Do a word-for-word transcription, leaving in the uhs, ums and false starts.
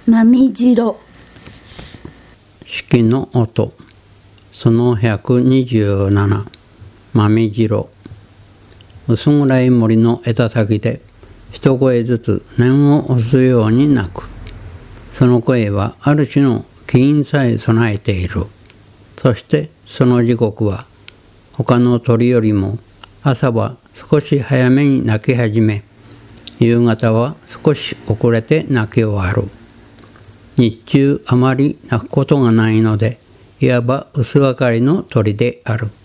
まみじろ。 式の音。そのひゃくにじゅうなな。まみじろ。薄暗い森の枝先で一声ずつ念を押すように鳴く。その声はある種の起因さえ備えている。そしてその時刻は他の鳥よりも朝は少し早めに鳴き始め、夕方は少し遅れて鳴き終わる。日中あまり鳴くことがないので、いわば薄明かりの鳥である。